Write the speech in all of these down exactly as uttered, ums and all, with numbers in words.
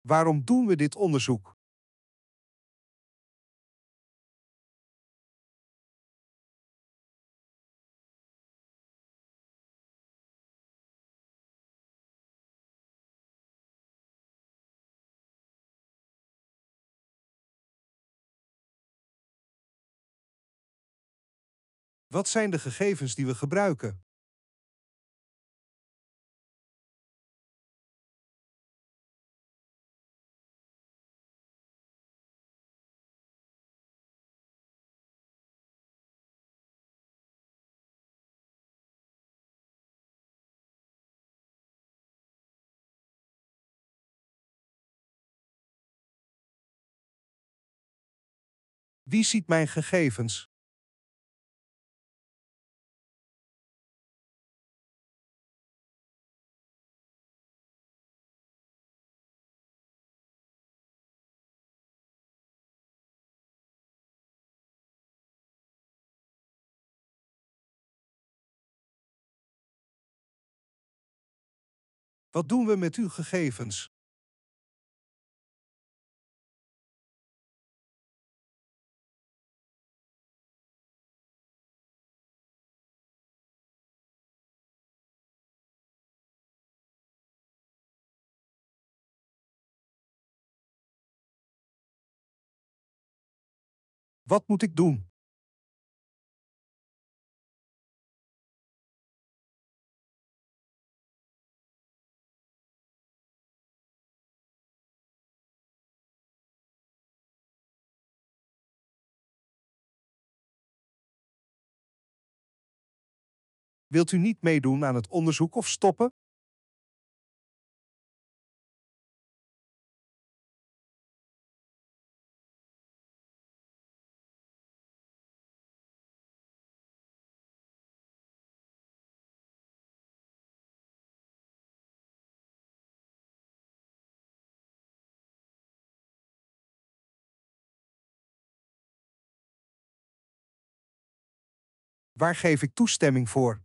Waarom doen we dit onderzoek? Wat zijn de gegevens die we gebruiken? Wie ziet mijn gegevens? Wat doen we met uw gegevens? Wat moet ik doen? Wilt u niet meedoen aan het onderzoek of stoppen? Waar geef ik toestemming voor?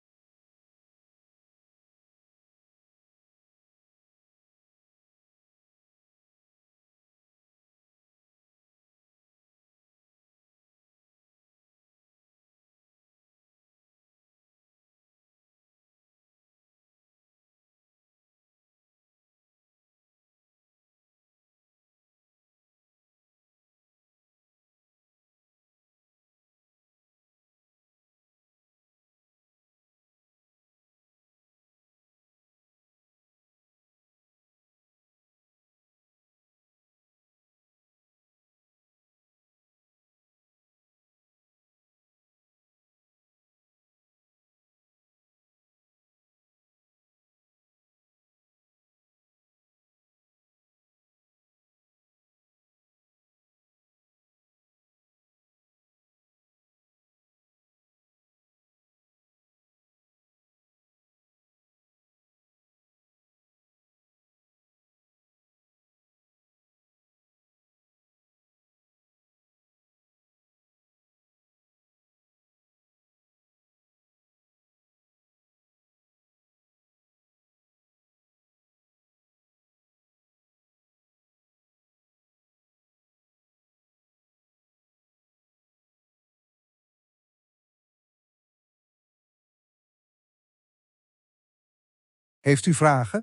Heeft u vragen?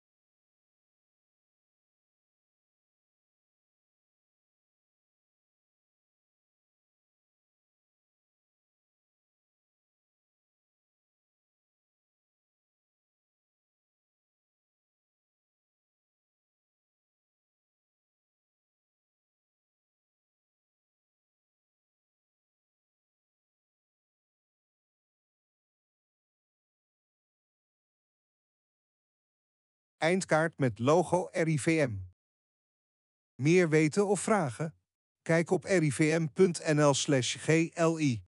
Eindkaart met logo R I V M. Meer weten of vragen? Kijk op rivm punt n l slash G L I.